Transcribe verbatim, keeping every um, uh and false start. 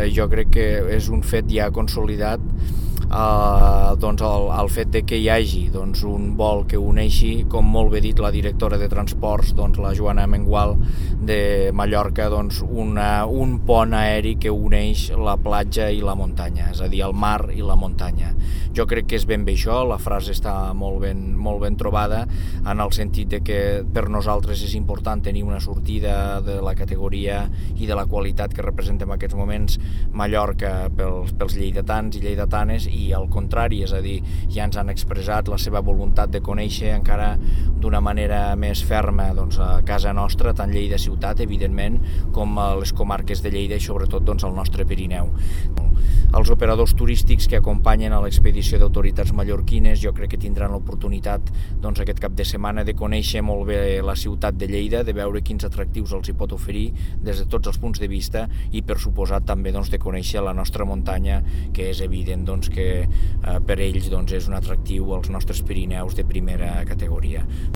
eh, jo crec que és un fet ja consolidat Uh, doncs el, el fet de que hi hagi doncs, un vol que uneixi, com molt bé dit la directora de transports, doncs, la Joana Mengual de Mallorca, doncs, una, un pont aeri que uneix la platja i la muntanya, és a dir, el mar i la muntanya. Jo crec que és ben bé això, la frase està molt ben, molt ben trobada, en el sentit de que per nosaltres és important tenir una sortida de la categoria i de la qualitat que representa en aquests moments Mallorca pels, pels lleidatans i lleidatanes, i al contrari, és a dir, ja ens han expressat la seva voluntat de conèixer encara d'una manera més ferma doncs, a casa nostra, tant Lleida ciutat, evidentment, com a les comarques de Lleida i sobretot doncs, el nostre Pirineu. Els operadors turístics que acompanyen a l'expedició d'autoritats mallorquines jo crec que tindran l'oportunitat doncs, aquest cap de setmana de conèixer molt bé la ciutat de Lleida, de veure quins atractius els hi pot oferir des de tots els punts de vista i per suposat també doncs, de conèixer la nostra muntanya, que és evident doncs, que eh, per ells doncs, és un atractiu als nostres Pirineus de primera categoria.